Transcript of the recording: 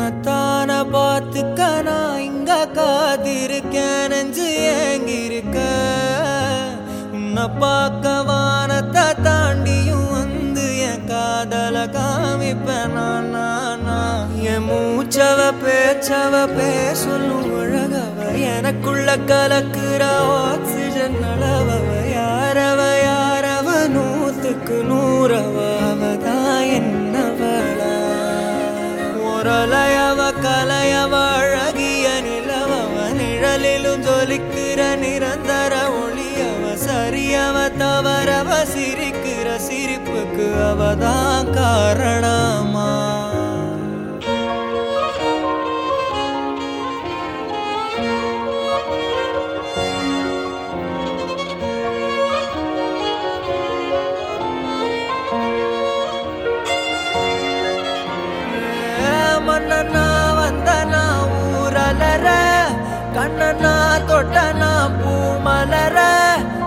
உன்னத்தான பார்த்துக்க நான் இங்க காத்திருக்கேன் நெஞ்சு ஏங்கிருக்க உன்னை பார்க்க வானத்தை தாண்டியும் வந்து என் காதல காமிப்பேன் என் மூச்சவ பேச்சவ பேசலும் அழகவ எனக்குள்ள கலக்குற ஆக்சிஜன் அளவவ யாரவ நூத்துக்கு நூறவ அவதான் என்னவள ஒரலையவ கலையவ அழகிய நிலவவ நிழலிலும் ஜொலிக்கிற நிரந்தர ஒளியவ சரியவ தவறவ சிரிக்கிற சிரிப்புக்கு அவதான் காரணமா மன்னனா வந்தனா ஊரலர கண்ணனா தொட்டனா பூ மலர